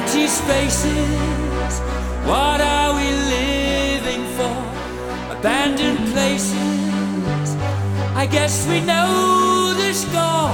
empty spaces. What are we living for? Abandoned places. I guess we know the score.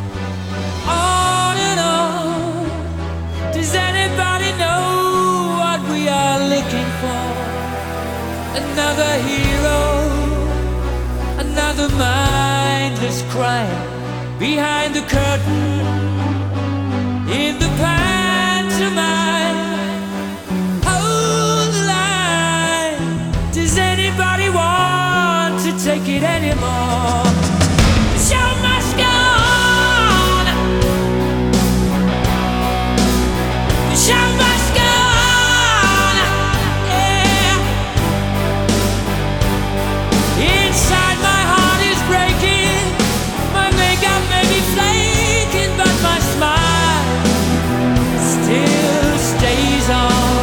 On and on. Does anybody know what we are looking for? Another hero, another mindless crime behind the curtain in the pantomime. Hold the line. Does anybody want to take it anymore? The show must go on. The show must go on. Yeah. Inside my heart is breaking. My makeup may be flaking, but my smile still stays on.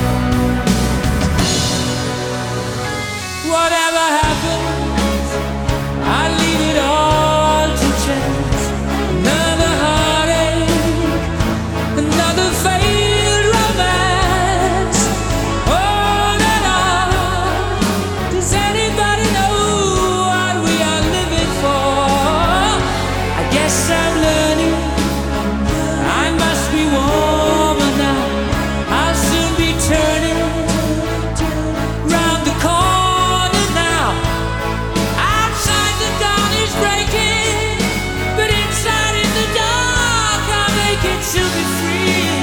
Whatever happens, I leave it all to chance. Another heartache, another failed romance. On and on. Does anybody know what we are living for? I guess I'm learning. I must be warmer now. I'll soon be turning round the corner now. Outside the dawn is breaking, but inside in the dark I'll make it to be free.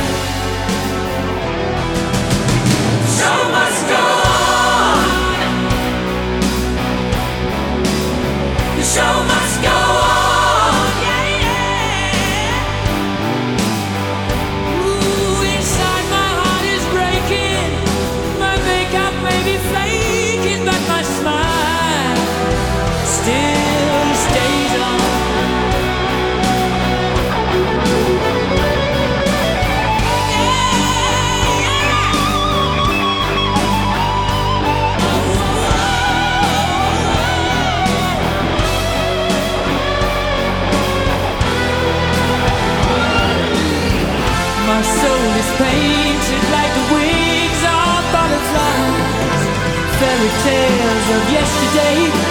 Show must go on. The show must go on. Yeah, yeah. Ooh, inside my heart is breaking. My makeup may be flaking, but my smile still stays on. My soul is painted like the wings of butterflies. Fairy tales of yesterday